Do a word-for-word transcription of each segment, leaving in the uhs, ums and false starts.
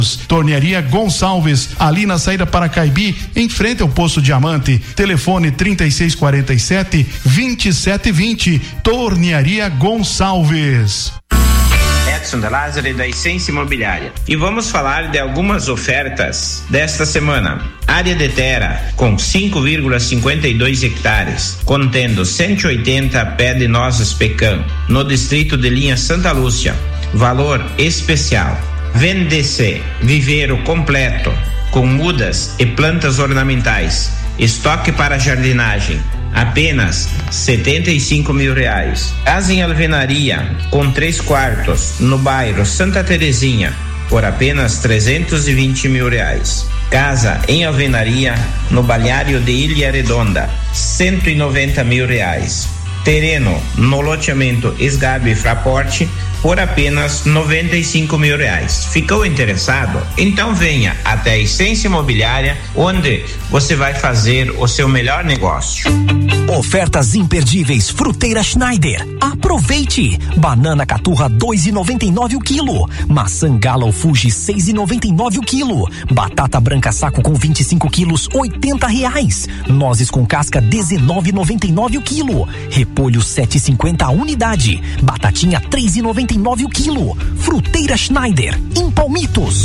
Tornearia Gonçalves, ali na saída para Caibi, em frente ao Poço Diamante. Telefone trinta e seis quarenta e sete, vinte e sete vinte. Tornearia Gonçalves. Edson de Lázaro da Essência Imobiliária. E vamos falar de algumas ofertas desta semana. Área de terra com cinco vírgula cinquenta e dois hectares, contendo cento e oitenta pé de nozes pecan, no distrito de Linha Santa Lúcia. Valor especial. Vende-se viveiro completo, com mudas e plantas ornamentais. Estoque para jardinagem. Apenas setenta e cinco mil reais. Casa em alvenaria com três quartos no bairro Santa Terezinha por apenas trezentos e vinte mil reais. Casa em alvenaria no balneário de Ilha Redonda, cento e noventa mil reais. Terreno no loteamento Esgabe Fraporte por apenas noventa e cinco mil reais. Ficou interessado? Então venha até a Essência Imobiliária, onde você vai fazer o seu melhor negócio. Ofertas imperdíveis Fruteira Schneider. Aproveite! Banana caturra dois e noventa e nove o quilo. Maçã Gala ou Fuji seis e noventa e nove o quilo. Batata branca saco com vinte e cinco quilos oitenta reais. Nozes com casca dezenove e noventa e nove o quilo. Repolho sete e cinquenta a unidade. Batatinha três e noventa e nove o quilo. Fruteira Schneider em Palmitos.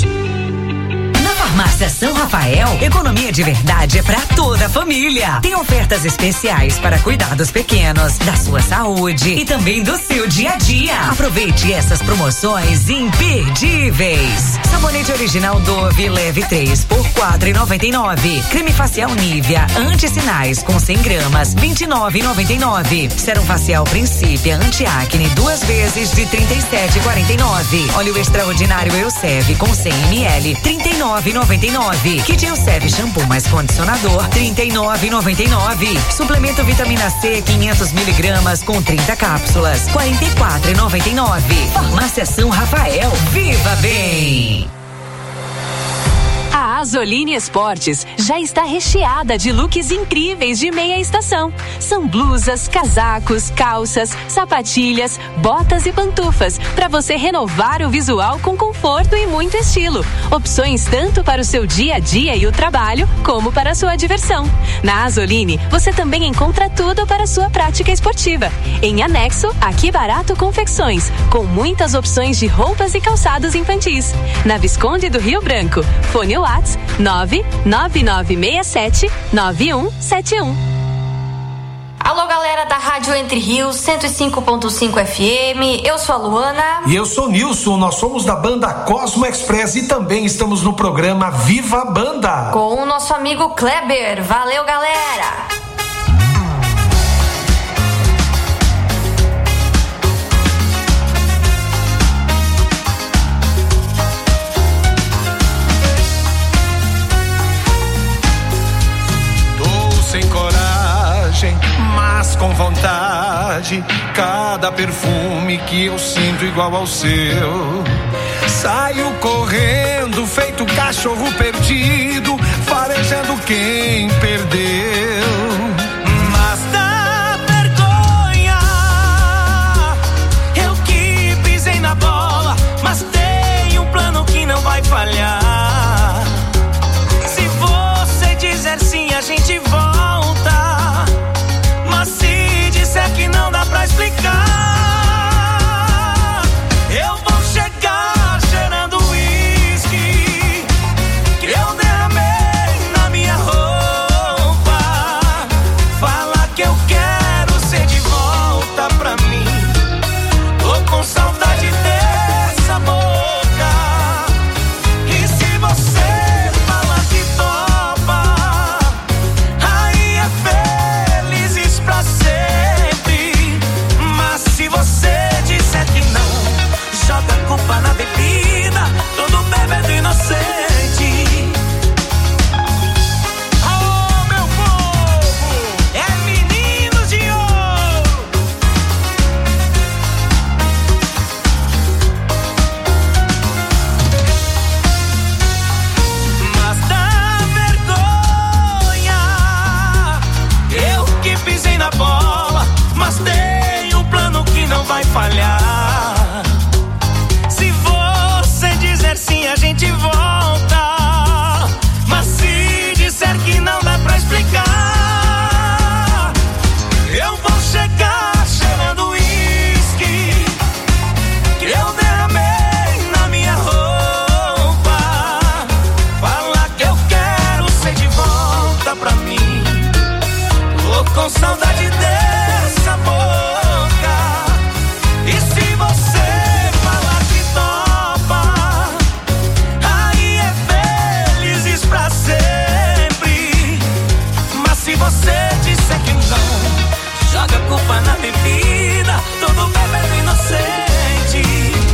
Farmácia São Rafael, economia de verdade é pra toda a família. Tem ofertas especiais para cuidar dos pequenos, da sua saúde e também do seu dia a dia. Aproveite essas promoções imperdíveis. Sabonete original Dove leve três por quatro e noventa e nove. Creme facial Nivea anti-sinais com cem gramas vinte e nove e noventa e nove. Sérum facial Princípia anti-acne duas vezes de trinta e sete e quarenta e nove. Óleo extraordinário Elseve com cem mililitros trinta e nove e noventa e nove. Kit Elseve shampoo mais condicionador trinta e nove e noventa e nove. Suplemento vitamina C quinhentos miligramas com trinta cápsulas quarenta e quatro e noventa e nove. Farmácia São Rafael. Viva bem! A Azoline Esportes já está recheada de looks incríveis de meia estação. São blusas, casacos, calças, sapatilhas, botas e pantufas para você renovar o visual com conforto e muito estilo. Opções tanto para o seu dia a dia e o trabalho, como para a sua diversão. Na Azoline, você também encontra tudo para a sua prática esportiva. Em anexo, Aqui Barato Confecções, com muitas opções de roupas e calçados infantis. Na Visconde do Rio Branco. Fone WhatsApp nove nove nove seis sete nove um sete um. Alô, galera da Rádio Entre Rios, cento e cinco ponto cinco F M. Eu sou a Luana. E eu sou o Nilson. Nós somos da banda Cosmo Express e também estamos no programa Viva a Banda. Com o nosso amigo Kleber. Valeu, galera! Sem coragem, mas com vontade, cada perfume que eu sinto igual ao seu. Saio correndo, feito cachorro perdido, farejando quem perdeu. Mas dá vergonha, eu que pisei na bola, mas tenho um plano que não vai falhar. Se você dizer sim, a gente volta. Mas se disser que não dá pra explicar, eu vou chegar cheirando uísque que eu derramei na minha roupa. você disser que não, joga a culpa na bebida, todo bebê é inocente.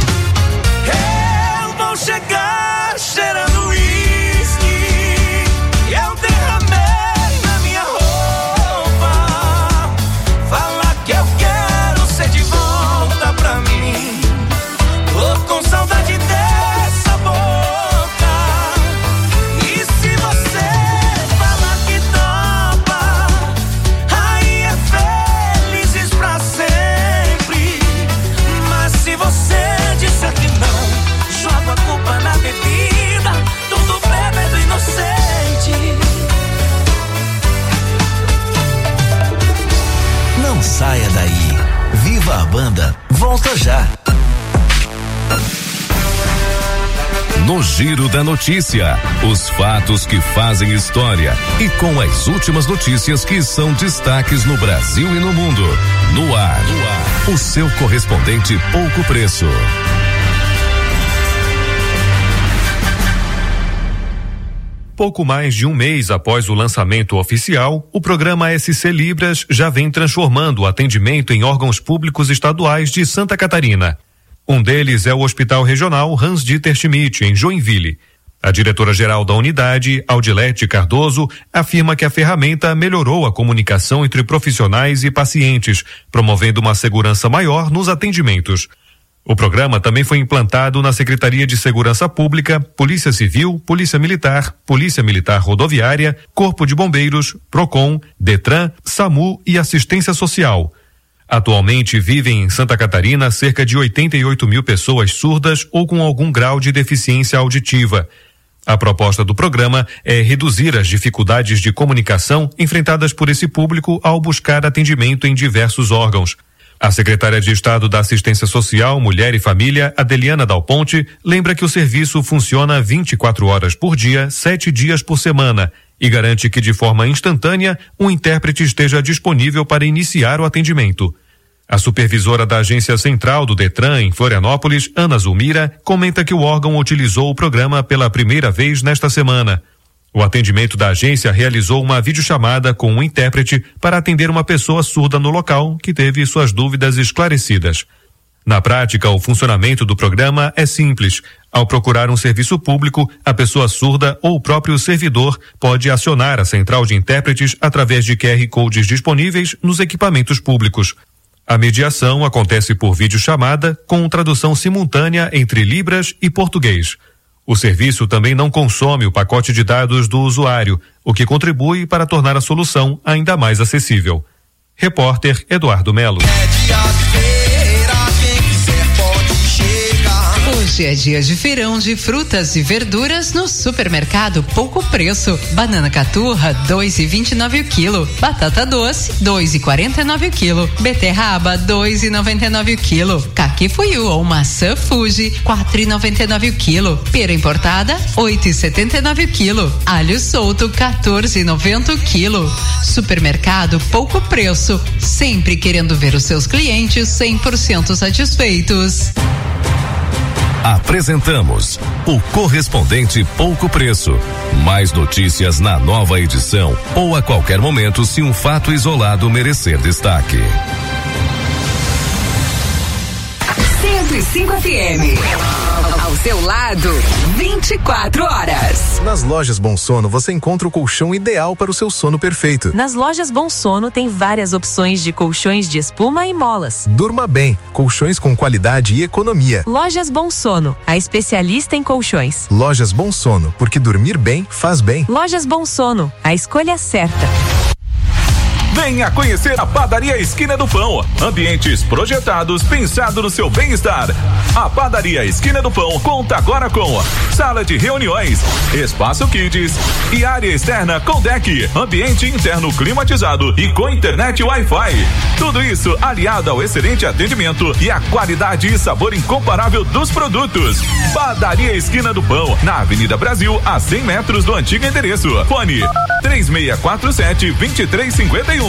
Eu vou chegar cheirando uísque, eu derramei na minha roupa, falar que eu quero ser de volta pra mim. Tô com saudade dessa boca, e se você falar que topa, aí é felizes pra sempre. Mas se você disser que não, joga a culpa na bebida, tudo bêbado inocente. Não saia daí. Viva a Banda volta já. No Giro da Notícia, os fatos que fazem história e com as últimas notícias que são destaques no Brasil e no mundo. No ar, no ar, o seu correspondente Pouco Preço. Pouco mais de um mês após o lançamento oficial, o programa S C Libras já vem transformando o atendimento em órgãos públicos estaduais de Santa Catarina. Um deles é o Hospital Regional Hans-Dieter Schmidt, em Joinville. A diretora-geral da unidade, Audilete Cardoso, afirma que a ferramenta melhorou a comunicação entre profissionais e pacientes, promovendo uma segurança maior nos atendimentos. O programa também foi implantado na Secretaria de Segurança Pública, Polícia Civil, Polícia Militar, Polícia Militar Rodoviária, Corpo de Bombeiros, Procon, Detran, SAMU e Assistência Social. Atualmente vivem em Santa Catarina cerca de oitenta e oito mil pessoas surdas ou com algum grau de deficiência auditiva. A proposta do programa é reduzir as dificuldades de comunicação enfrentadas por esse público ao buscar atendimento em diversos órgãos. A secretária de Estado da Assistência Social, Mulher e Família, Adeliana Dal Ponte, lembra que o serviço funciona vinte e quatro horas por dia, sete dias por semana, e garante que de forma instantânea um intérprete esteja disponível para iniciar o atendimento. A supervisora da Agência Central do Detran, em Florianópolis, Ana Zulmira, comenta que o órgão utilizou o programa pela primeira vez nesta semana. O atendimento da agência realizou uma videochamada com um intérprete para atender uma pessoa surda no local que teve suas dúvidas esclarecidas. Na prática, o funcionamento do programa é simples. Ao procurar um serviço público, a pessoa surda ou o próprio servidor pode acionar a central de intérpretes através de Q R codes disponíveis nos equipamentos públicos. A mediação acontece por videochamada com tradução simultânea entre Libras e português. O serviço também não consome o pacote de dados do usuário, o que contribui para tornar a solução ainda mais acessível. Repórter Eduardo Melo. Hoje é dia de feirão de frutas e verduras no Supermercado Pouco Preço. Banana caturra, dois e vinte e nove o quilo. Batata doce, dois e quarenta e nove o quilo. Beterraba, dois e noventa e nove o quilo. Caqui fuyu ou maçã Fuji, quatro e noventa e nove o quilo. Pera importada, oito e setenta e nove o quilo. Alho solto, quatorze e noventa o quilo. Supermercado Pouco Preço, sempre querendo ver os seus clientes cem por cento satisfeitos. Apresentamos o Correspondente Pouco Preço. Mais notícias na nova edição ou a qualquer momento se um fato isolado merecer destaque. cento e cinco F M. Ao seu lado, vinte e quatro horas. Nas lojas Bom Sono você encontra o colchão ideal para o seu sono perfeito. Nas lojas Bom Sono tem várias opções de colchões de espuma e molas. Durma bem, colchões com qualidade e economia. Lojas Bom Sono, a especialista em colchões. Lojas Bom Sono, porque dormir bem faz bem. Lojas Bom Sono, a escolha certa. Venha conhecer a Padaria Esquina do Pão. Ambientes projetados pensado no seu bem-estar. A Padaria Esquina do Pão conta agora com sala de reuniões, espaço kids e área externa com deck, ambiente interno climatizado e com internet Wi-Fi. Tudo isso aliado ao excelente atendimento e a qualidade e sabor incomparável dos produtos. Padaria Esquina do Pão, na Avenida Brasil, a cem metros do antigo endereço. Fone três seis quatro sete, dois três cinco um.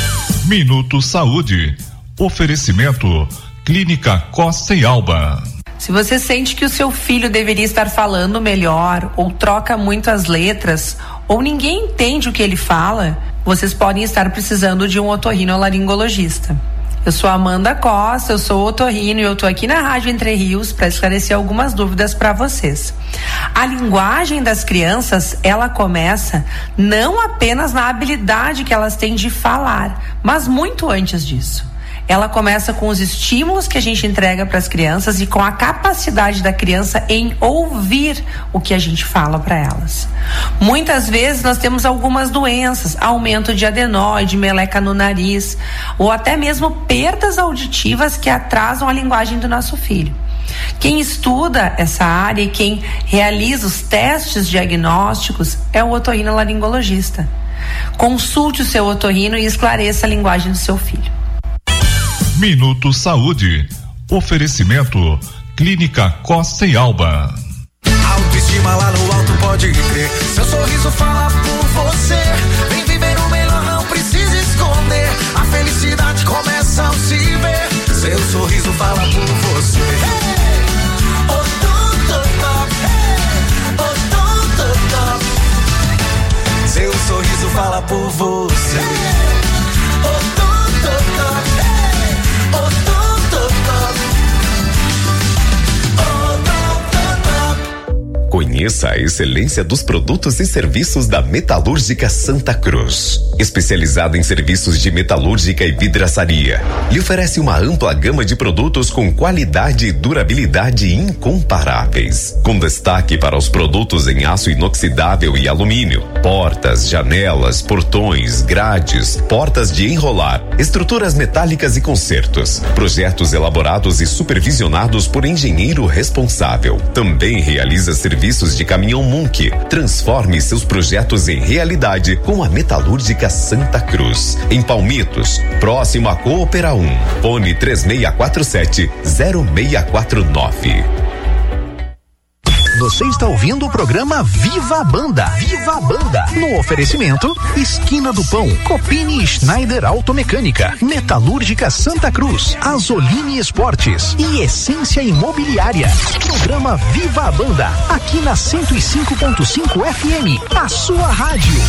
Minuto Saúde. Oferecimento Clínica Costa e Alba. Se você sente que o seu filho deveria estar falando melhor, ou troca muito as letras, ou ninguém entende o que ele fala, vocês podem estar precisando de um otorrinolaringologista. Eu sou Amanda Costa, eu sou otorrino e eu tô aqui na Rádio Entre Rios para esclarecer algumas dúvidas para vocês. A linguagem das crianças, ela começa não apenas na habilidade que elas têm de falar, mas muito antes disso. Ela começa com os estímulos que a gente entrega para as crianças e com a capacidade da criança em ouvir o que a gente fala para elas. Muitas vezes nós temos algumas doenças, aumento de adenoide, meleca no nariz, ou até mesmo perdas auditivas que atrasam a linguagem do nosso filho. Quem estuda essa área e quem realiza os testes diagnósticos é o otorrinolaringologista. Consulte o seu otorrino e esclareça a linguagem do seu filho. Minuto Saúde. Oferecimento Clínica Costa e Alba. Autoestima lá no alto, pode crer. Seu sorriso fala por você. Vem viver o melhor, não precisa esconder. A felicidade começa ao se ver. Seu sorriso fala por você. Hey! Odontotop. Hey! Odontotop. Seu sorriso fala por você. Hey! Odontotop. Conheça a excelência dos produtos e serviços da Metalúrgica Santa Cruz. Especializada em serviços de metalúrgica e vidraçaria, lhe oferece uma ampla gama de produtos com qualidade e durabilidade incomparáveis. Com destaque para os produtos em aço inoxidável e alumínio, portas, janelas, portões, grades, portas de enrolar, estruturas metálicas e consertos. Projetos elaborados e supervisionados por engenheiro responsável. Também realiza serviços de caminhão Munk. Transforme seus projetos em realidade com a Metalúrgica Santa Cruz. Em Palmitos, próximo a Coopera um. Fone três seis quatro sete, zero seis quatro nove. Você está ouvindo o programa Viva a Banda. Viva a Banda. No oferecimento, Esquina do Pão, Copini Schneider Automecânica, Metalúrgica Santa Cruz, Azoline Esportes e Essência Imobiliária. Programa Viva a Banda, aqui na cento e cinco ponto cinco F M, a sua rádio.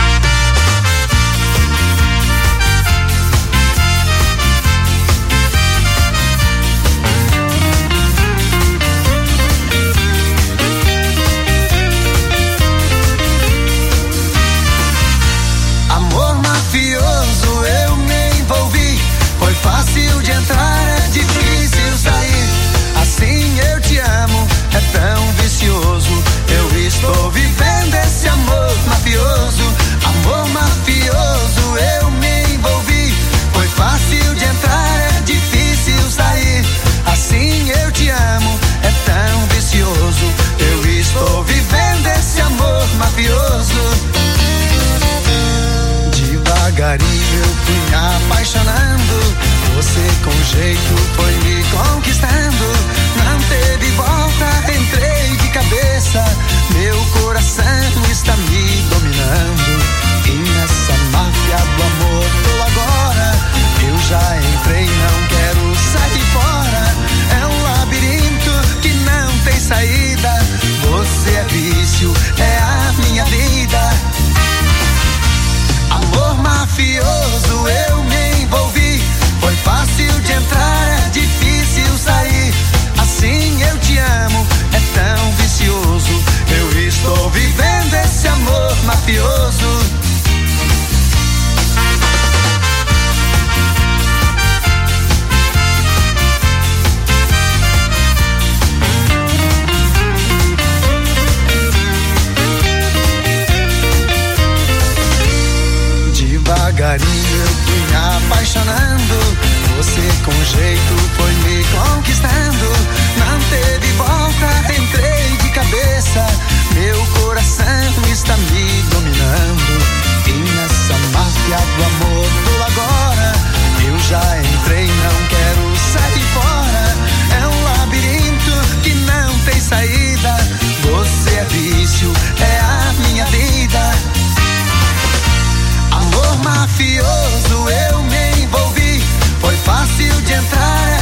Fácil de entrar, é difícil sair. Assim eu te amo, é tão vicioso. Eu estou vivendo esse amor mafioso. Amor mafioso, eu me envolvi. Foi fácil de entrar, é difícil sair. Assim eu te amo, é tão vicioso. Eu estou vivendo esse amor mafioso. Devagarinho eu fui me apaixonando. Você com jeito foi me conquistando. Não teve volta, entrei de cabeça. Meu coração está me dominando. E nessa máfia do amor tô agora. Eu já entrei, não quero sair fora. É um labirinto que não tem saída. Você é vício, é a minha vida. Amor mafioso, eu me envolvi. Foi fácil de entrar, é difícil sair. Assim eu te amo, é tão vicioso. Eu estou vivendo esse amor mafioso. Devagarinho eu fui me apaixonando. Você com jeito foi me conquistando. Não teve volta, entrei de cabeça. Meu coração está me dominando. E nessa máfia do amor tô agora. Eu já entrei, não quero sair fora. É um labirinto que não tem saída. Você é vício, é a minha vida. Amor mafioso, eu me envolvi. Foi fácil de entrar,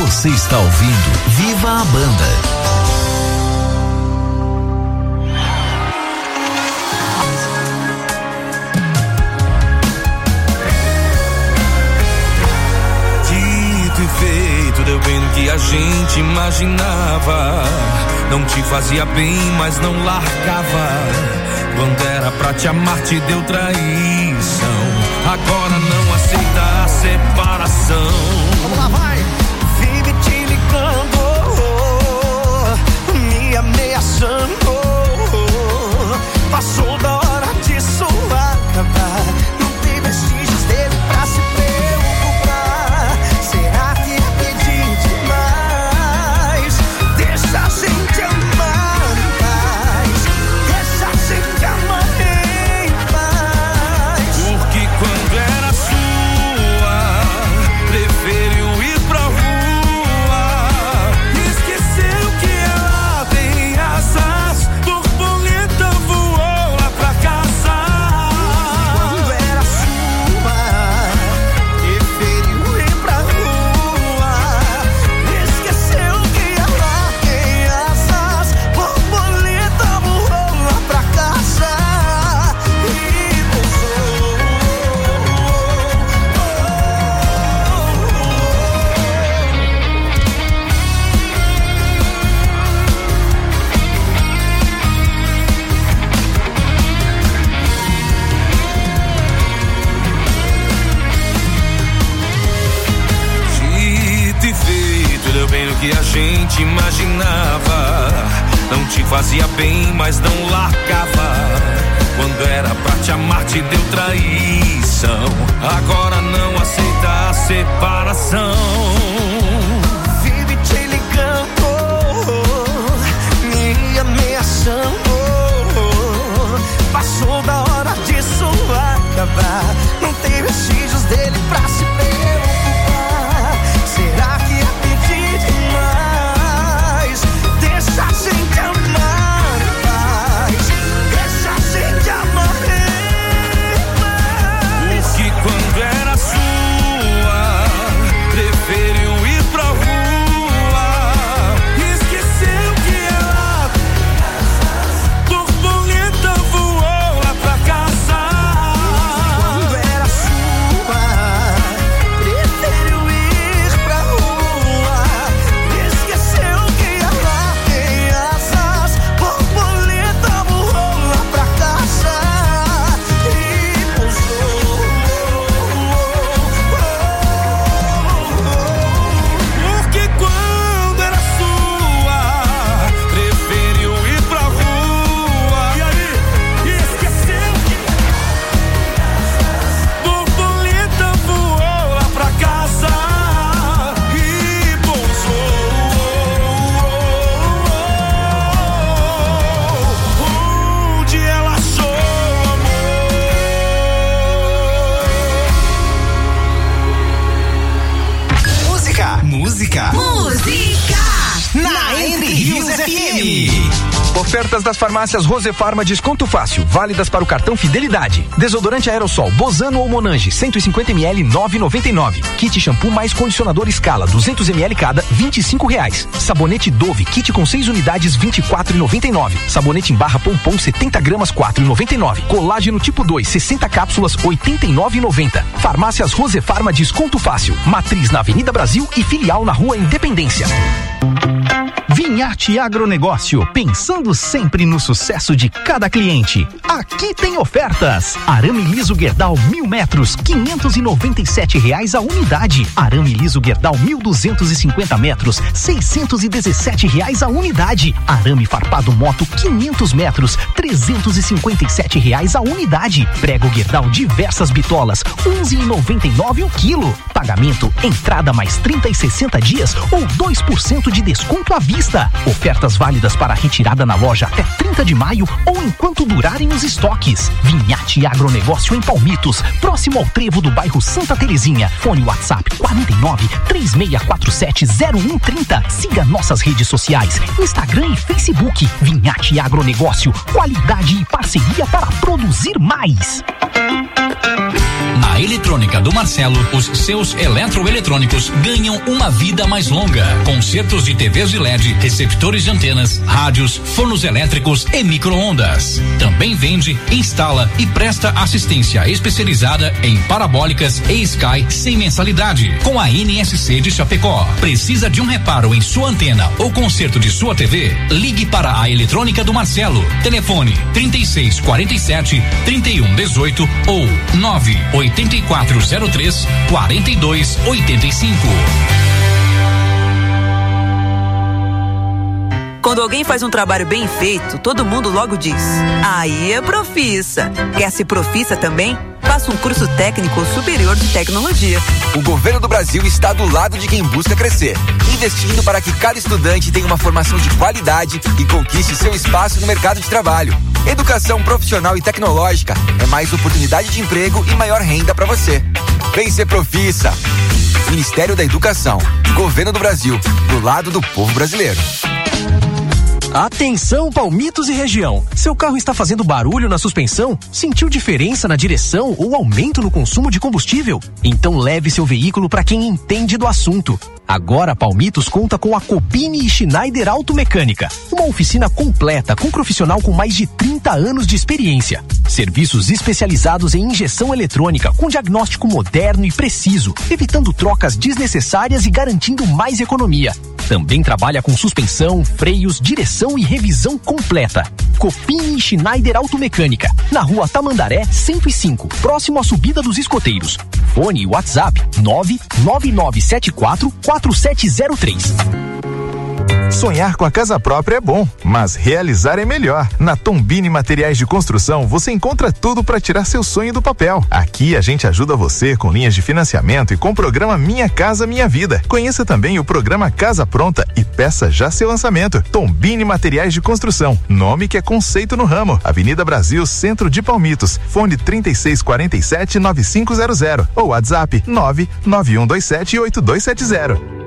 Você está ouvindo Viva a Banda. Dito e feito, deu bem no que a gente imaginava. Não te fazia bem, mas não largava. Quando era pra te amar, te deu traição. Agora não aceita a separação. Vamos lá, vai! Vive te ligando, me ameaçando. Passou da hora disso acabar. Não tem vestígios dele pra se preocupar. Será que é pedir demais? Deixa a gente amar em paz. Deixa a gente amar em paz. Porque quando era sua, preferiu ir pra rua. Esqueceu que ela tem asas, borboleta voou lá pra casa. Quando era sua, preferiu ir pra rua. Esqueceu que ela tem asas, borboleta voou lá pra casa e pousou. Dito e feito, deu bem no que a gente imaginava. Não te fazia bem, mas não largava. Quando era pra te amar, te deu traição. Agora não aceita a separação. Vive te ligando, me ameaçando. Passou da hora disso acabar. Não tem vestígios dele pra se preocupar. Será que é pedir demais? Deixa a gente amar em paz. Deixa a gente amar em paz. Porque quando era sua, preferiu ir pra rua. Esqueceu que ela borboleta voou lá pra casa. Quando era sua, preferiu ir pra rua. Esqueceu que ela tem asas, borboleta voou lá pra casa e pousou. Porque quando era sua, preferiu ir pra rua. E aí, esqueceu que borboleta voou lá pra casa e pousou. Onde ela achou Música, Música. música, na Entre Rios F M. Ofertas das farmácias Rosefarma desconto fácil, válidas para o cartão Fidelidade. Desodorante aerossol Bozano ou Monange cento e cinquenta mililitros nove e noventa e nove. Kit shampoo mais condicionador Scala duzentos mililitros cada vinte e cinco reais. Sabonete Dove kit com seis unidades vinte e quatro e noventa e nove. Sabonete em barra Pompom setenta gramas quatro e noventa e nove. Colágeno tipo dois sessenta cápsulas oitenta e nove e noventa. Farmácias Rosefarma desconto fácil. Matriz na Avenida Brasil e filial na Rua Independência. Vinharte Agronegócio, pensando sempre no sucesso de cada cliente. Aqui tem ofertas. Arame liso Gerdau mil metros, quinhentos e noventa e sete reais a unidade. Arame liso Gerdau mil duzentos e cinquenta metros, seiscentos e dezessete reais a unidade. Arame farpado moto quinhentos metros, trezentos e cinquenta e sete reais a unidade. Prego Gerdau diversas bitolas, onze e noventa e nove o quilo. Pagamento, entrada mais trinta e sessenta dias ou dois por cento de desconto à vista. Ofertas válidas para retirada na loja até trinta de maio ou enquanto durarem os estoques. Vinharte Agronegócio em Palmitos, próximo ao trevo do bairro Santa Terezinha. Fone WhatsApp quarenta e nove, três seis quatro sete, zero um trinta. Siga nossas redes sociais, Instagram e Facebook. Vinharte Agronegócio, qualidade e parceria para produzir mais. A a Eletrônica do Marcelo, os seus eletroeletrônicos ganham uma vida mais longa. Consertos de T Vs de L E D, receptores de antenas, rádios, fornos elétricos e micro-ondas. Também vende, instala e presta assistência especializada em parabólicas e Sky sem mensalidade. Com a N S C de Chapecó. Precisa de um reparo em sua antena ou conserto de sua T V? Ligue para a Eletrônica do Marcelo. Telefone trinta e seis quarenta e sete, trinta e um dezoito ou nove oito quatro zero três, quarenta e dois oitenta e cinco. Quando alguém faz um trabalho bem feito, todo mundo logo diz: aí é Profissa. Quer ser Profissa também? Faça um curso técnico superior de tecnologia. O governo do Brasil está do lado de quem busca crescer, investindo para que cada estudante tenha uma formação de qualidade e conquiste seu espaço no mercado de trabalho. Educação profissional e tecnológica é mais oportunidade de emprego e maior renda para você. Vem ser Profissa. Ministério da Educação, Governo do Brasil, do lado do povo brasileiro. Atenção, Palmitos e região. Seu carro está fazendo barulho na suspensão? Sentiu diferença na direção ou aumento no consumo de combustível? Então leve seu veículo para quem entende do assunto. Agora a Palmitos conta com a Copini e Schneider Automecânica, uma oficina completa com profissional com mais de trinta anos de experiência. Serviços especializados em injeção eletrônica com diagnóstico moderno e preciso, evitando trocas desnecessárias e garantindo mais economia. Também trabalha com suspensão, freios, direção e revisão completa. Copini e Schneider Automecânica, na rua Tamandaré cento e cinco, próximo à subida dos escoteiros. Fone e WhatsApp nove nove nove sete quatro quatro sete zero três. Sonhar com a casa própria é bom, mas realizar é melhor. Na Tombini Materiais de Construção, você encontra tudo para tirar seu sonho do papel. Aqui a gente ajuda você com linhas de financiamento e com o programa Minha Casa Minha Vida. Conheça também o programa Casa Pronta e peça já seu lançamento. Tombini Materiais de Construção, nome que é conceito no ramo. Avenida Brasil, Centro de Palmitos. Fone trinta e seis quarenta e sete, nove cinco zero zero ou WhatsApp nove nove um dois sete oito dois sete zero.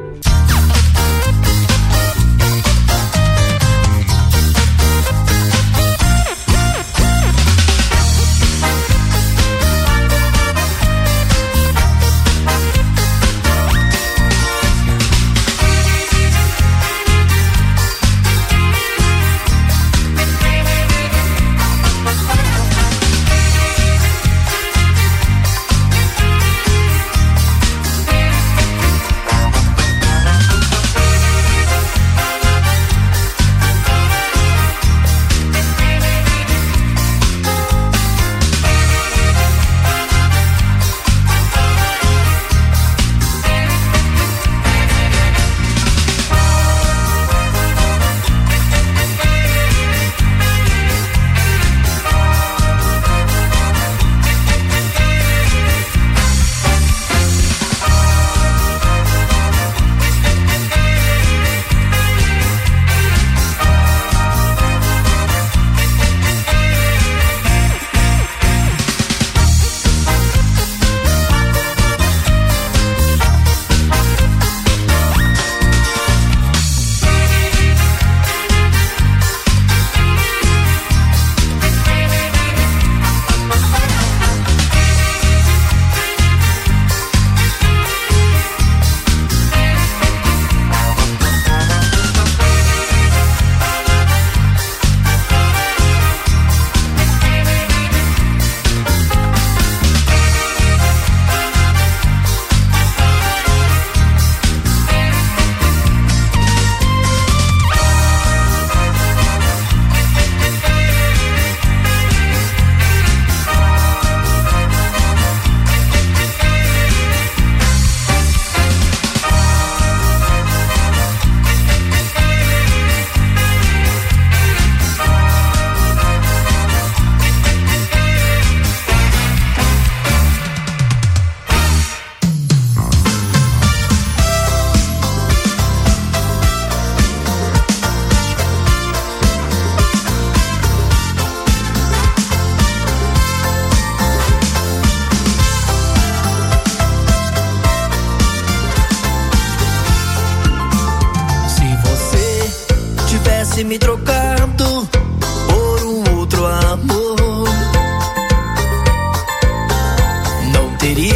Me trocado por um outro amor, não teria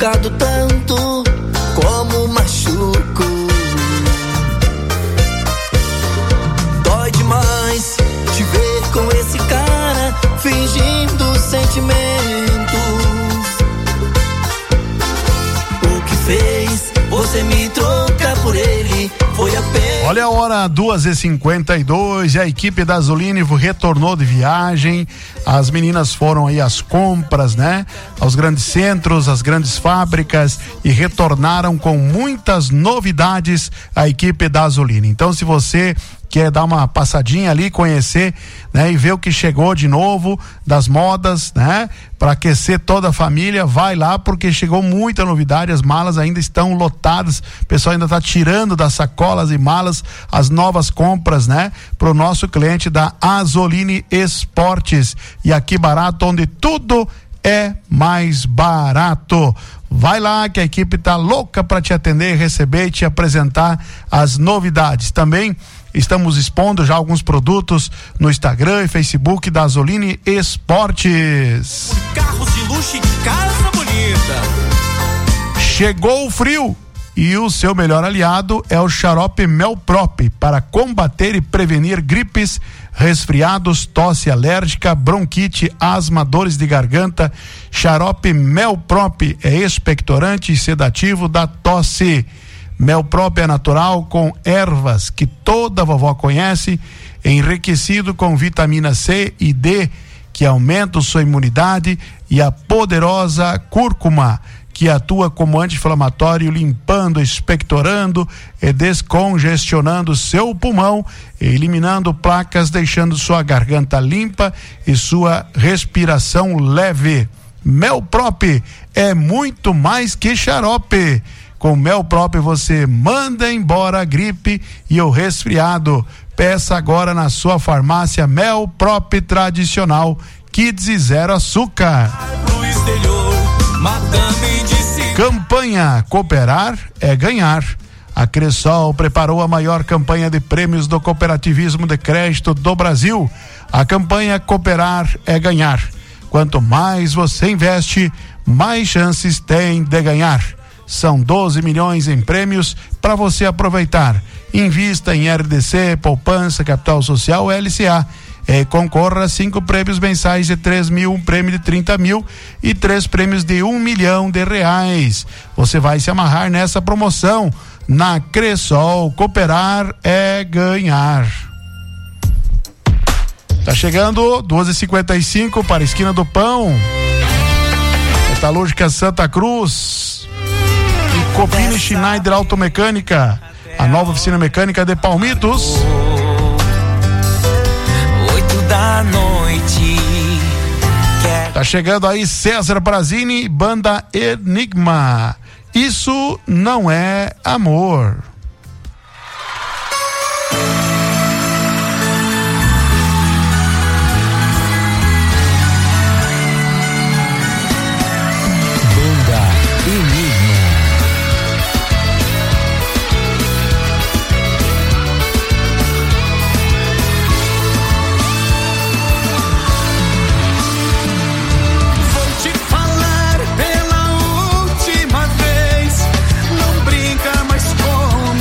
machucado tanto como machuco. Dói demais te ver com esse cara fingindo sentimentos. O que fez você me trocar por ele foi apenas. Olha a hora, duas e cinquenta e dois, e a equipe da Azoline retornou de viagem. As meninas foram aí às compras, né? Aos grandes centros, às grandes fábricas, e retornaram com muitas novidades a equipe da Azoline. Então, se você quer dar uma passadinha ali, conhecer, né, e ver o que chegou de novo das modas, né, para aquecer toda a família, vai lá, porque chegou muita novidade. As malas ainda estão lotadas, o pessoal ainda está tirando das sacolas e malas as novas compras, né, para o nosso cliente da Azoline Esportes. E aqui barato, onde tudo é mais barato. Vai lá que a equipe tá louca para te atender, receber e te apresentar as novidades. Também estamos expondo já alguns produtos no Instagram e Facebook da Azoline Esportes. Carros de luxo e casa bonita. Chegou o frio e o seu melhor aliado é o xarope Melprop para combater e prevenir gripes, resfriados, tosse alérgica, bronquite, asma, dores de garganta. Xarope Melprop é expectorante e sedativo da tosse. Melprop é natural, com ervas que toda vovó conhece, enriquecido com vitamina C e D, que aumentam sua imunidade, e a poderosa cúrcuma, que atua como anti-inflamatório, limpando, expectorando e descongestionando seu pulmão, eliminando placas, deixando sua garganta limpa e sua respiração leve. Melprop é muito mais que xarope. Com Melprop você manda embora a gripe e o resfriado. Peça agora na sua farmácia Melprop tradicional, Kids e zero açúcar. Campanha Cooperar é Ganhar. A Cressol preparou a maior campanha de prêmios do cooperativismo de crédito do Brasil. A campanha Cooperar é Ganhar. Quanto mais você investe, mais chances tem de ganhar. São doze milhões em prêmios para você aproveitar. Invista em R D C, poupança, capital social, L C A. E concorra a cinco prêmios mensais de três mil, um prêmio de trinta mil e três prêmios de um milhão de reais. Você vai se amarrar nessa promoção. Na Cressol, cooperar é ganhar. Tá chegando, duas e cinquenta e cinco para a esquina do pão. Metalúrgica Santa Cruz. E Copini Schneider Automecânica. A nova oficina mecânica de Palmitos. Oito da noite. Tá chegando aí César Brazini, banda Enigma. Isso não é amor. Mais com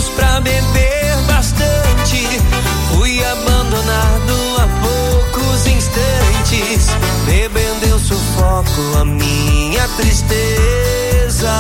pra beber bastante. Fui abandonado há poucos instantes. Bebendo eu sufoco a minha tristeza.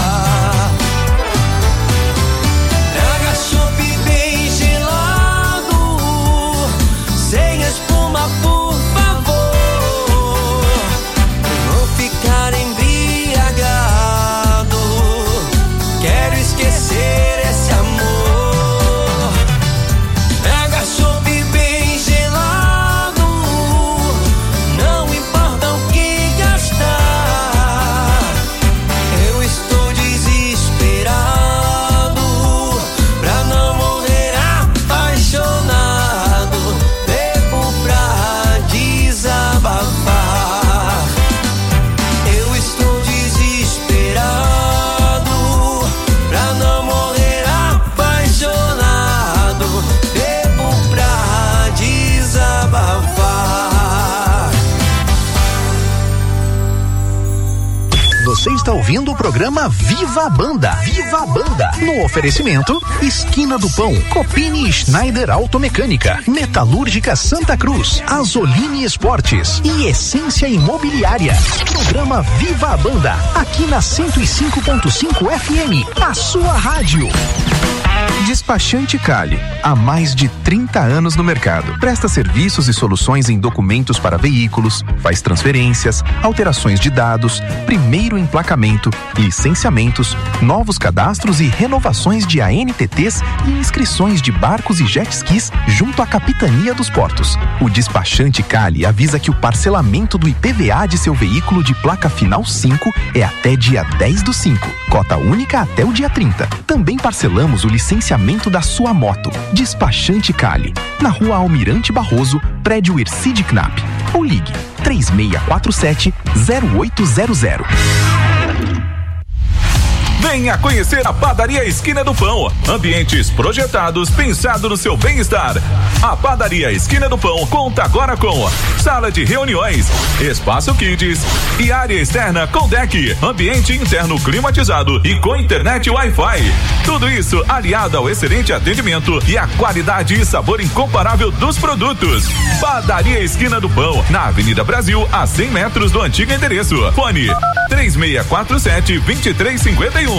Traga chope bem gelado, sem espuma, por favor. Vou ficar embriagado, quero esquecer esse amor. Traga chope bem gelado, não importa o que gastar. Eu estou desesperado pra não morrer apaixonado. Bebo pra desabafar. Eu estou desesperado pra não morrer apaixonado. Bebo pra desabafar. Você está ouvindo o programa Viva a Banda. Viva a Banda. No oferecimento, Esquina do Pão, Copini Schneider Automecânica, Metalúrgica Santa Cruz, Azoline Esportes e Essência Imobiliária. Programa Viva a Banda, aqui na cento e cinco ponto cinco F M, a sua rádio. Despachante Cali, há mais de trinta anos no mercado. Presta serviços e soluções em documentos para veículos, faz transferências, alterações de dados, primeiro emplacamento, licenciamentos, novos cadastros e renovações de A N T Ts e inscrições de barcos e jet skis junto à Capitania dos Portos. O Despachante Cali avisa que o parcelamento do I P V A de seu veículo de placa final cinco é até dia dez do cinco. Cota única até o dia trinta. Também parcelamos o licenciamento da sua moto. Despachante Cali, na rua Almirante Barroso, prédio Ercide Knapp. Ou ligue três seis quatro sete, zero oito zero zero. Venha conhecer a Padaria Esquina do Pão. Ambientes projetados, pensado no seu bem-estar. A Padaria Esquina do Pão conta agora com sala de reuniões, espaço kids e área externa com deck, ambiente interno climatizado e com internet Wi-Fi. Tudo isso aliado ao excelente atendimento e a qualidade e sabor incomparável dos produtos. Padaria Esquina do Pão, na Avenida Brasil, a cem metros do antigo endereço. Fone três seis quatro sete, dois três cinco um.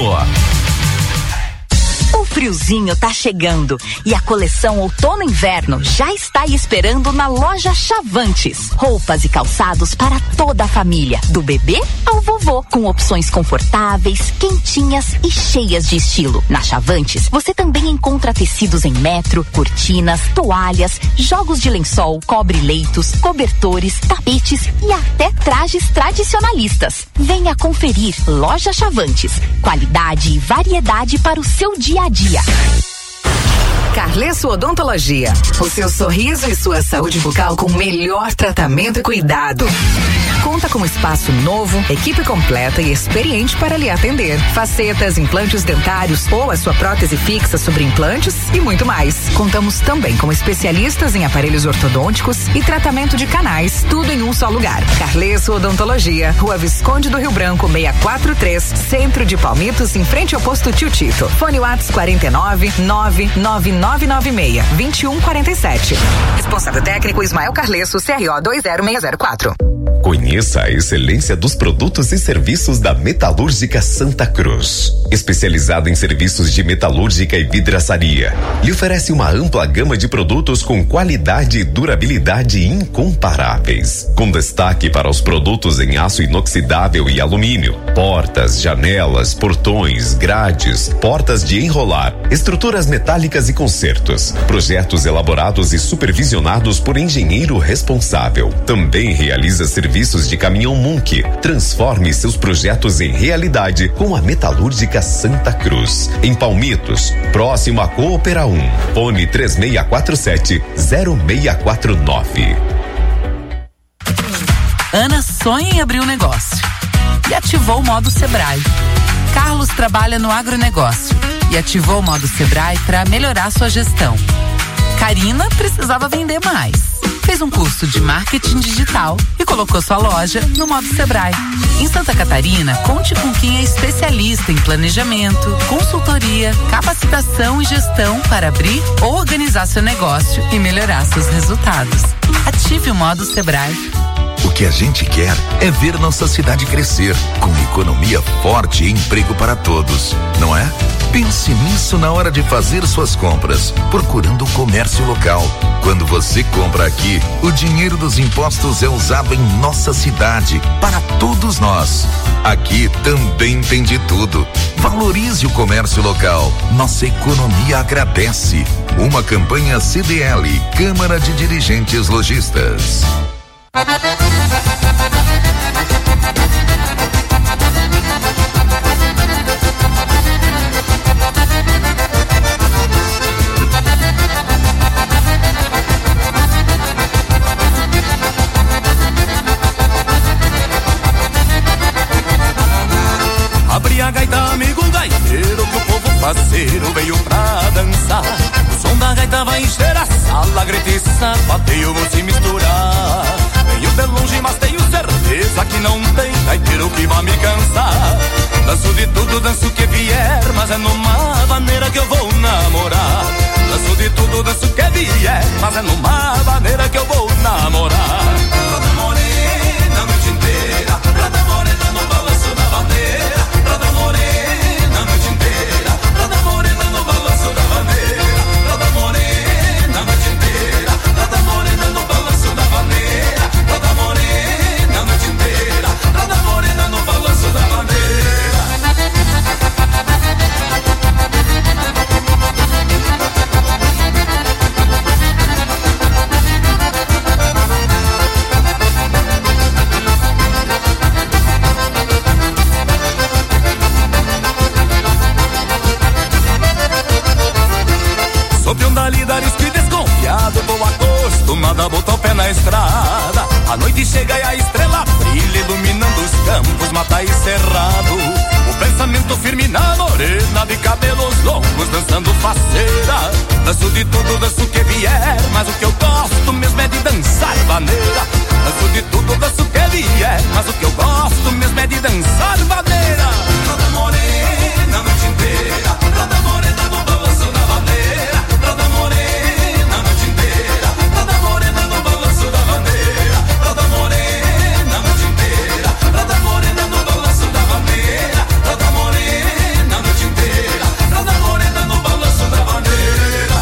O friozinho tá chegando e a coleção outono-inverno já está aí esperando na loja Chavantes. Roupas e calçados para toda a família, do bebê ao vovô, com opções confortáveis, quentinhas e cheias de estilo. Na Chavantes, você também encontra tecidos em metro, cortinas, toalhas, jogos de lençol, cobre-leitos, cobertores, tapetes e até trajes tradicionalistas. Venha conferir Loja Chavantes. Qualidade e variedade para o seu dia a dia. Carlesso Odontologia. O seu sorriso e sua saúde bucal com o melhor tratamento e cuidado. Conta com espaço novo, equipe completa e experiente para lhe atender. Facetas, implantes dentários ou a sua prótese fixa sobre implantes e muito mais. Contamos também com especialistas em aparelhos ortodônticos e tratamento de canais, tudo em um só lugar. Carlesso Odontologia, Rua Visconde do Rio Branco, seiscentos e quarenta e três, Centro de Palmitos, em frente ao posto Tio Tito. Fone WhatsApp quarenta e nove, nove nove nove nove seis, vinte e um quarenta e sete. Responsável técnico Ismael Carlesso, C R O dois zero seis zero quatro. Conheça a excelência dos produtos e serviços da Metalúrgica Santa Cruz. Especializada em serviços de metalúrgica e vidraçaria, lhe oferece uma ampla gama de produtos com qualidade e durabilidade incomparáveis. Com destaque para os produtos em aço inoxidável e alumínio, portas, janelas, portões, grades, portas de enrolar, estruturas metálicas e consertos. Projetos elaborados e supervisionados por engenheiro responsável. Também realiza serviços Serviços de caminhão Munk. Transforme seus projetos em realidade com a Metalúrgica Santa Cruz. Em Palmitos, próximo a Coopera um. Fone três seis quatro sete, zero seis quatro nove. Ana sonha em abrir um negócio e ativou o modo Sebrae. Carlos trabalha no agronegócio e ativou o modo Sebrae para melhorar sua gestão. Karina precisava vender mais fez um curso de marketing digital e colocou sua loja no modo Sebrae. Em Santa Catarina, conte com quem é especialista em planejamento, consultoria, capacitação e gestão para abrir ou organizar seu negócio e melhorar seus resultados. Ative o modo Sebrae. O que a gente quer é ver nossa cidade crescer, com economia forte e emprego para todos, não é? Pense nisso na hora de fazer suas compras, procurando o comércio local. Quando você compra aqui, o dinheiro dos impostos é usado em nossa cidade, para todos nós. Aqui também tem de tudo. Valorize o comércio local. Nossa economia agradece. Uma campanha C D L, Câmara de Dirigentes Lojistas. Abri a gaita, amigo gaiteiro, que o povo faceiro veio pra dançar. O som da gaita vai encher a sala, grita e sapateio, vou se misturar. Venho de longe, mas tenho certeza que não tem gaiteiro que vai me cansar. Danço de tudo, danço o que vier, mas é numa maneira que eu vou namorar. Danço de tudo, danço o que vier, mas é numa maneira que eu vou namorar. Roda morena a noite inteira, roda morena no balanço da bandeira. Roda morena a noite inteira, roda morena no balanço da bandeira. Roda morena a noite inteira, roda morena no balanço da bandeira. Roda morena a noite inteira, roda morena no balanço da bandeira. Sob um dali darisco e desconfiado, tô acostumado a botar o pé na estrada. A noite chega e a estrela brilha, iluminando os campos, mata e cerrado. O pensamento firme na morena, de cabelos longos, dançando faceira. Danço de tudo, danço o que vier, mas o que eu gosto mesmo é de dançar vaneira. Danço de tudo, danço o que vier, mas o que eu gosto mesmo é de dançar vaneira. Roda morena a noite inteira, roda morena no balanço da vaneira. Roda morena a noite inteira, roda morena no balanço da bandeira. Roda morena a noite inteira, roda morena no balanço da bandeira. Roda morena a noite inteira, roda morena no balanço da bandeira.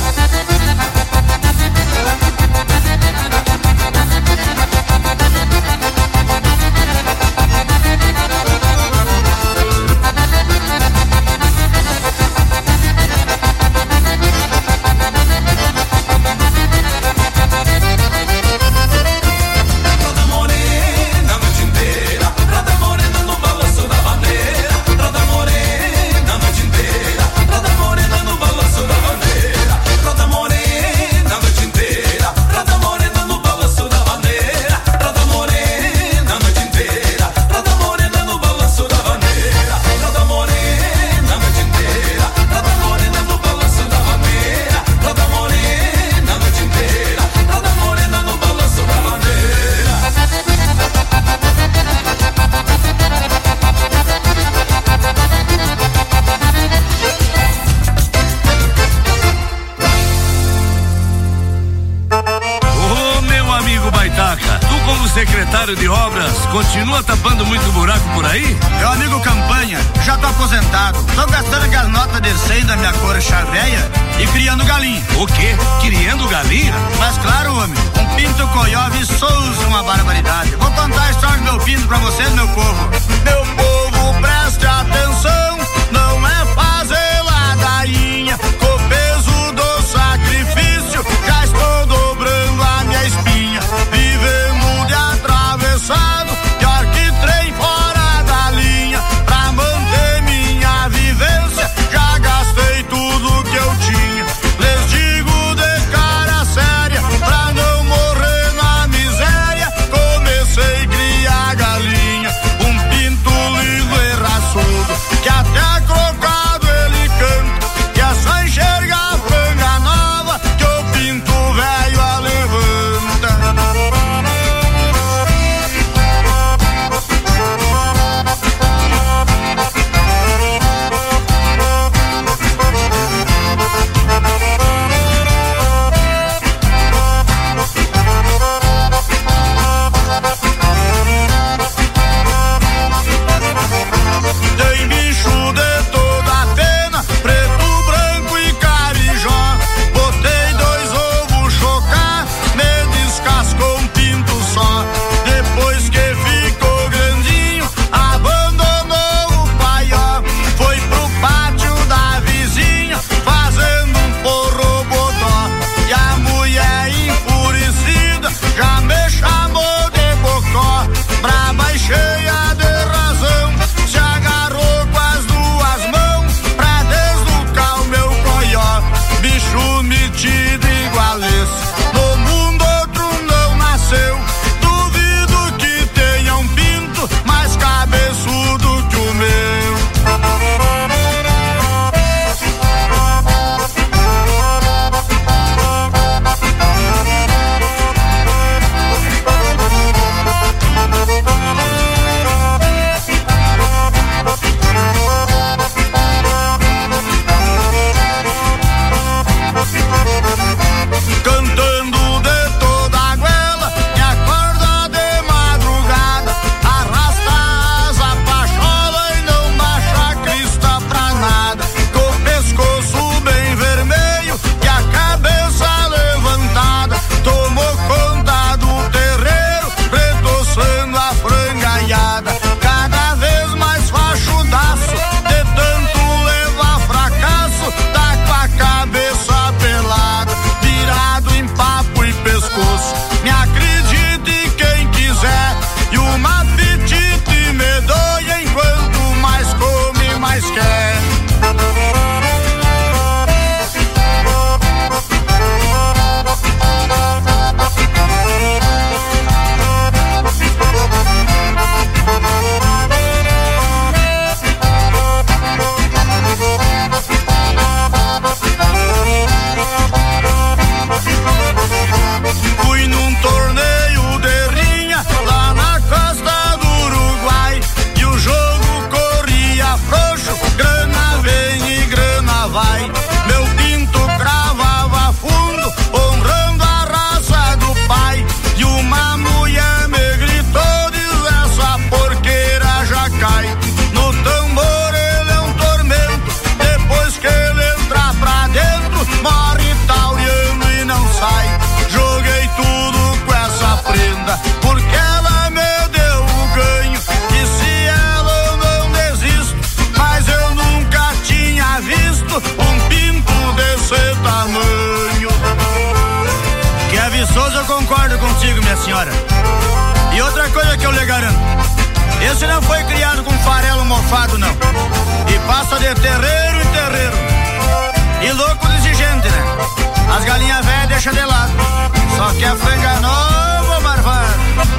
secretário de obras continua tapando muito buraco por aí? Meu amigo Campanha, já tô aposentado. Tô gastando aquelas notas de cem da minha cor chaveia e criando galinha. O quê? Criando galinha? Mas claro, homem, um pinto coiove Souza, uma barbaridade. Vou contar a história do meu pinto pra vocês, meu povo. Meu povo, preste atenção, não é fazer ladainha. Com o peso do sacrifício, já estou dobrando a minha espinha. Vivendo de atravessado, pior que trem fora da linha. Pra manter minha vivência, já gastei tudo que eu tinha. Les digo de cara séria, pra não morrer na miséria. Comecei a criar galinha, um pinto liso e raçudo, que até a cor minha senhora. E outra coisa que eu lhe garanto, esse não foi criado com farelo mofado, não. E passa de terreiro em terreiro. E louco de exigente, né? As galinhas velhas deixa de lado. Só que a franga nova, marvada.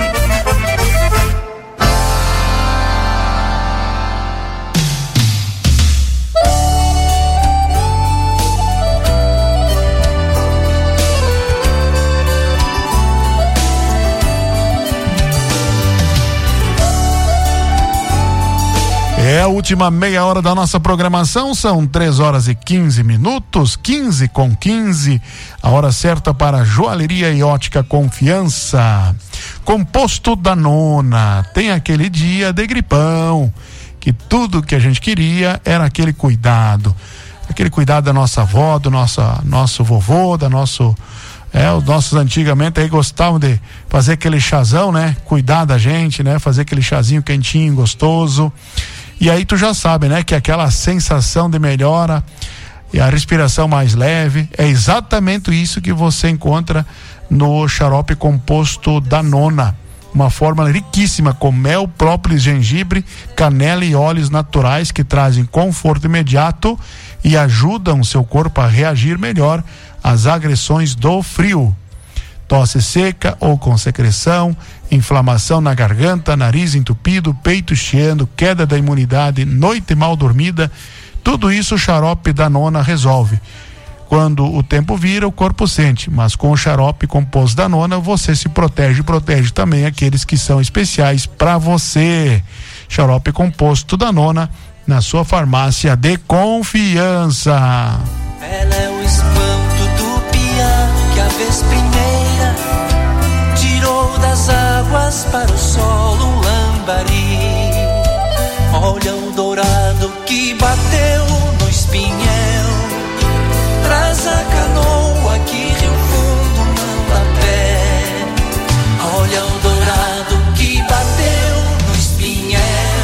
É a última meia hora da nossa programação, são três horas e quinze minutos, quinze com quinze, a hora certa para Joalheria e Ótica Confiança. Composto Danona, tem aquele dia de gripão, que tudo que a gente queria era aquele cuidado, aquele cuidado da nossa avó, do nosso, nosso vovô, da nosso... É, os nossos antigamente aí gostavam de fazer aquele chazão, né? Cuidar da gente, né? Fazer aquele chazinho quentinho, gostoso. E aí tu já sabe, né? Que aquela sensação de melhora e a respiração mais leve é exatamente isso que você encontra no xarope composto Danona. Uma fórmula riquíssima com mel, própolis, gengibre, canela e óleos naturais que trazem conforto imediato e ajudam o seu corpo a reagir melhor às agressões do frio. Tosse seca ou com secreção, inflamação na garganta, nariz entupido, peito chiando, queda da imunidade, noite mal dormida, tudo isso o xarope Danona resolve. Quando o tempo vira, o corpo sente, mas com o xarope composto Danona você se protege e protege também aqueles que são especiais para você. Xarope composto Danona na sua farmácia de confiança. Ela é o espanto do piá que a vez primeira tirou das águas para o solo um lambari. Olha o dourado que bateu no espinhel, traz a canoa que Rio Fundo manda a pé. Olha o dourado que bateu no espinhel,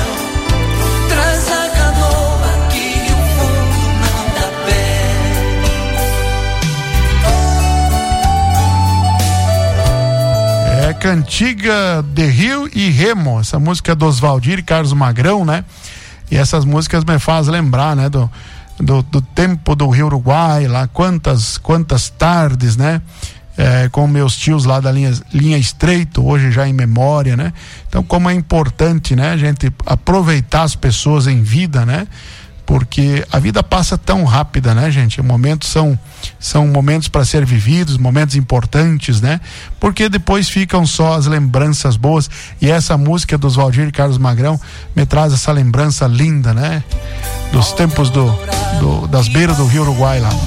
traz a canoa que Rio Fundo manda a pé. É cantiga de Rio e Remo, essa música é do Oswaldir e Carlos Magrão, né? E essas músicas me fazem lembrar, né? Do, do, do tempo do Rio Uruguai, lá quantas, quantas tardes, né? É, com meus tios lá da linha, linha Estreito, hoje já em memória, né? Então, como é importante, né? A gente aproveitar as pessoas em vida, né? Porque a vida passa tão rápida, né, gente? Momentos são, são momentos para ser vividos, momentos importantes, né? Porque depois ficam só as lembranças boas. E essa música dos Valdir e Carlos Magrão me traz essa lembrança linda, né? Dos tempos do, do, das beiras do Rio Uruguai lá.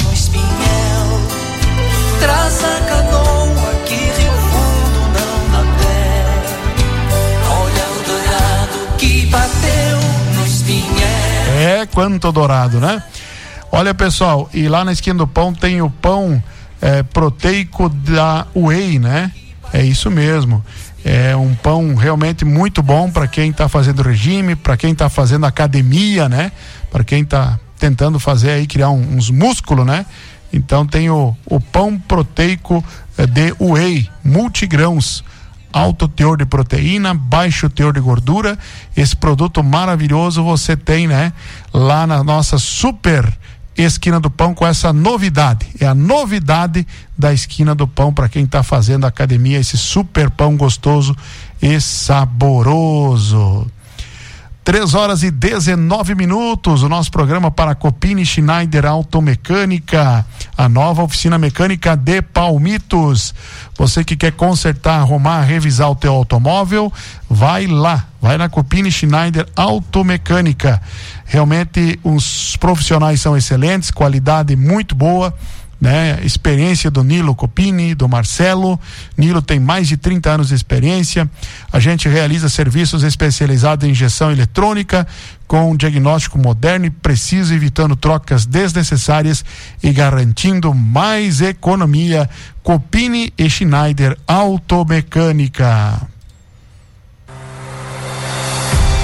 Traz a canoa que Rio Fundo não dá pé. Olha o dourado que bateu no espinhel. É, quanto dourado, né? Olha, pessoal, e lá na esquina do pão tem o pão é, proteico da Whey, né? É isso mesmo. É um pão realmente muito bom para quem está fazendo regime, para quem está fazendo academia, né? Para quem está tentando fazer aí, criar um, uns músculos, né? Então tem o, o pão proteico de Whey, multigrãos, alto teor de proteína, baixo teor de gordura. Esse produto maravilhoso você tem, né? Lá na nossa super esquina do pão com essa novidade. É a novidade da esquina do pão para quem está fazendo academia, esse super pão gostoso e saboroso. três horas e dezenove minutos, o nosso programa para Copini Schneider Automecânica, a nova oficina mecânica de Palmitos. Você que quer consertar, arrumar, revisar o teu automóvel, vai lá, vai na Copini Schneider Automecânica. Realmente os profissionais são excelentes, qualidade muito boa, né? Experiência do Nilo Copini, do Marcelo. Nilo tem mais de trinta anos de experiência. A gente realiza serviços especializados em injeção eletrônica com diagnóstico moderno e preciso, evitando trocas desnecessárias e garantindo mais economia. Copini e Schneider Automecânica. A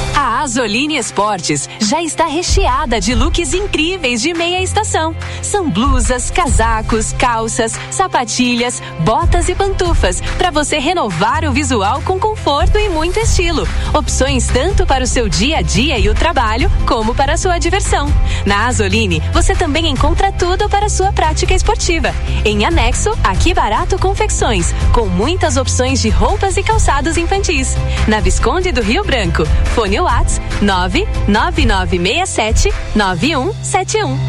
Azoline Esportes já está recheada de looks incríveis de meia estação. São blusas, casacos, calças, sapatilhas, botas e pantufas para você renovar o visual com conforto e muito estilo. Opções tanto para o seu dia a dia e o trabalho, como para a sua diversão. Na Azoline, você também encontra tudo para a sua prática esportiva. Em anexo, Aqui Barato Confecções, com muitas opções de roupas e calçados infantis. Na Visconde do Rio Branco. Fone Whats nove nove nove seis sete nove um sete um.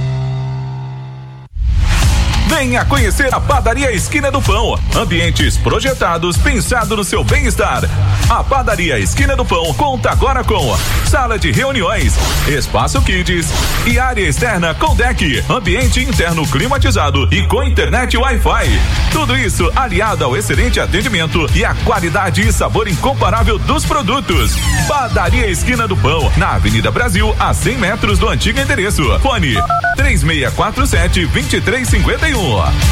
Venha conhecer a Padaria Esquina do Pão. Ambientes projetados, pensado no seu bem-estar. A Padaria Esquina do Pão conta agora com sala de reuniões, espaço kids e área externa com deck, ambiente interno climatizado e com internet Wi-Fi. Tudo isso aliado ao excelente atendimento e a qualidade e sabor incomparável dos produtos. Padaria Esquina do Pão, na Avenida Brasil, a cem metros do antigo endereço. Fone três seis quatro sete, dois três cinco um.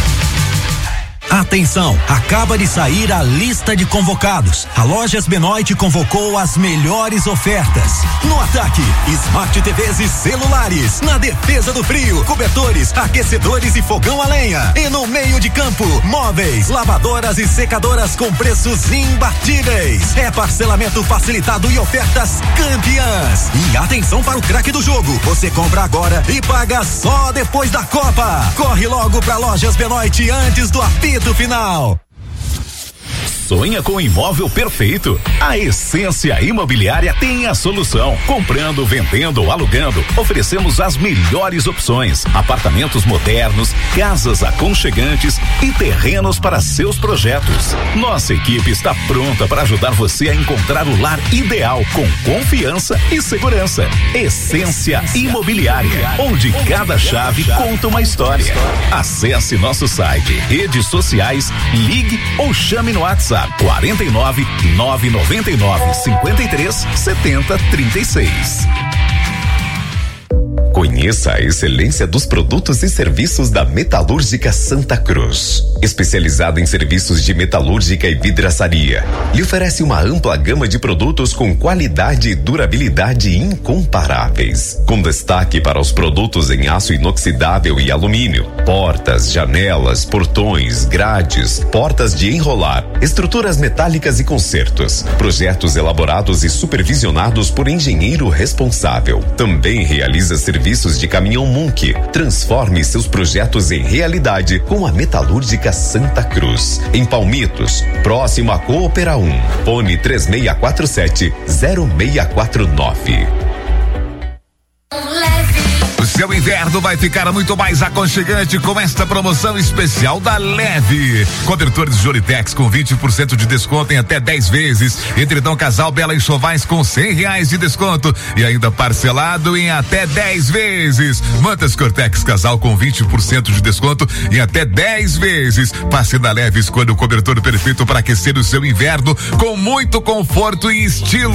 Atenção, acaba de sair a lista de convocados. A Lojas Benoit convocou as melhores ofertas. No ataque, Smart T Vs e celulares. Na defesa do frio, cobertores, aquecedores e fogão a lenha. E no meio de campo, móveis, lavadoras e secadoras com preços imbatíveis. É parcelamento facilitado e ofertas campeãs. E atenção para o craque do jogo. Você compra agora e paga só depois da Copa. Corre logo pra Lojas Benoit antes do apito do final. Sonha com o imóvel perfeito? A Essência Imobiliária tem a solução. Comprando, vendendo ou alugando, oferecemos as melhores opções: apartamentos modernos, casas aconchegantes e terrenos para seus projetos. Nossa equipe está pronta para ajudar você a encontrar o lar ideal com confiança e segurança. Essência Imobiliária, onde cada chave conta uma história. Acesse nosso site, redes sociais, ligue ou chame no WhatsApp quarenta e nove, nove noventa e nove, cinquenta e três, setenta, trinta e seis. Conheça a excelência dos produtos e serviços da Metalúrgica Santa Cruz. Especializada em serviços de metalúrgica e vidraçaria, lhe oferece uma ampla gama de produtos com qualidade e durabilidade incomparáveis. Com destaque para os produtos em aço inoxidável e alumínio, portas, janelas, portões, grades, portas de enrolar, estruturas metálicas e consertos. Projetos elaborados e supervisionados por engenheiro responsável. Também realiza serviços Serviços de caminhão Munk. Transforme seus projetos em realidade com a Metalúrgica Santa Cruz. Em Palmitos, próximo a Coopera um. Fone três seis quatro sete, zero seis quatro nove. O seu inverno vai ficar muito mais aconchegante com esta promoção especial da Leve. Cobertores Jolitex com vinte por cento de desconto em até dez vezes. Edredom Casal Bela Enxovais com cem reais de desconto e ainda parcelado em até dez vezes. Mantas Cortex Casal com vinte por cento de desconto em até dez vezes. Passe na Leve, escolha o cobertor perfeito para aquecer o seu inverno com muito conforto e estilo.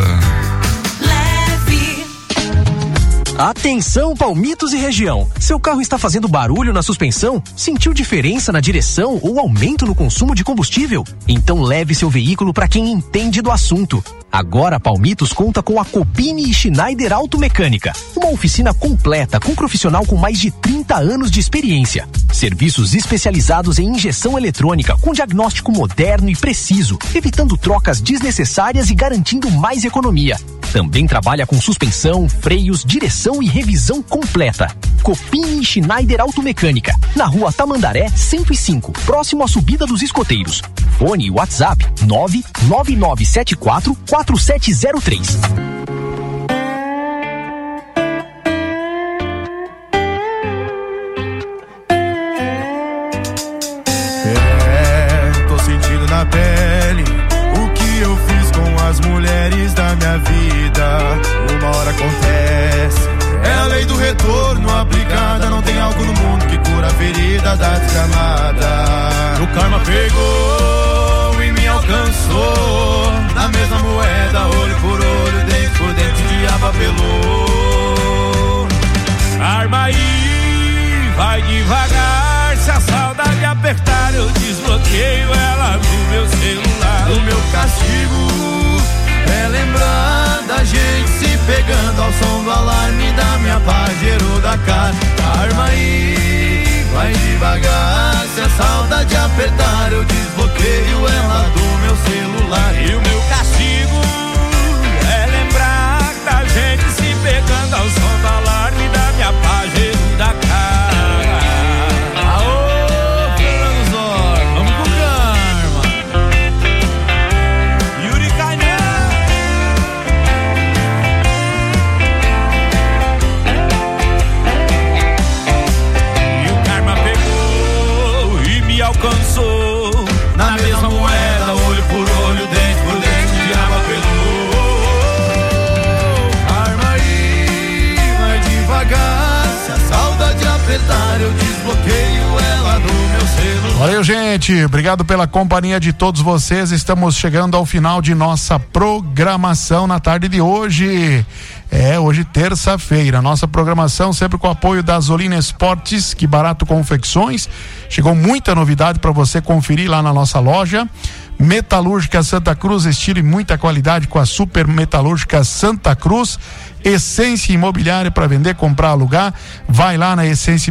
Atenção, Palmitos e região. Seu carro está fazendo barulho na suspensão? Sentiu diferença na direção ou aumento no consumo de combustível? Então leve seu veículo para quem entende do assunto. Agora Palmitos conta com a Copini e Schneider Automecânica, uma oficina completa com profissional com mais de trinta anos de experiência. Serviços especializados em injeção eletrônica com diagnóstico moderno e preciso, evitando trocas desnecessárias e garantindo mais economia. Também trabalha com suspensão, freios, direção e revisão completa. Copini e Schneider Automecânica, na rua Tamandaré cento e cinco, próximo à subida dos escoteiros. Fone e WhatsApp nove nove nove sete quatro, quatro sete zero três. É, tô sentindo na pele o que eu fiz com as mulheres da minha vida. Uma hora acontece, é a lei do retorno aplicada. Não tem algo no mundo que cura a ferida da desgramada. O karma pegou e me alcançou. Na mesma moeda, olho por olho, dente por dente, o diabo apelou. Arma aí, vai devagar. Se a saudade apertar, eu desbloqueio ela no meu celular. O meu castigo É lembrar da gente se pegando ao som do alarme da minha Pajero da cara. Arma aí, vai devagar. Se a saudade apertar, eu desbloqueio ela do meu celular. E o meu castigo é lembrar da gente se pegando ao som do alarme da minha Pajero da cara. Aô, Fernando Zor, vamos com calma. Yuri Kainan. E o karma pegou e me alcançou. Na mesma moeda, olho por olho, dente por dente, o diabo apelou. Arma aí, vai devagar. Se a saudade apertar, eu desbloqueio ela do meu celular. Valeu, gente. Obrigado pela companhia de todos vocês. Estamos chegando ao final de nossa programação na tarde de hoje. É, hoje terça-feira. Nossa programação sempre com o apoio da Zolina Esportes, Que Barato Confecções. Chegou muita novidade para você conferir lá na nossa loja. Metalúrgica Santa Cruz, estilo e muita qualidade com a Super Metalúrgica Santa Cruz. Essência Imobiliária para vender, comprar, alugar. Vai lá na Essência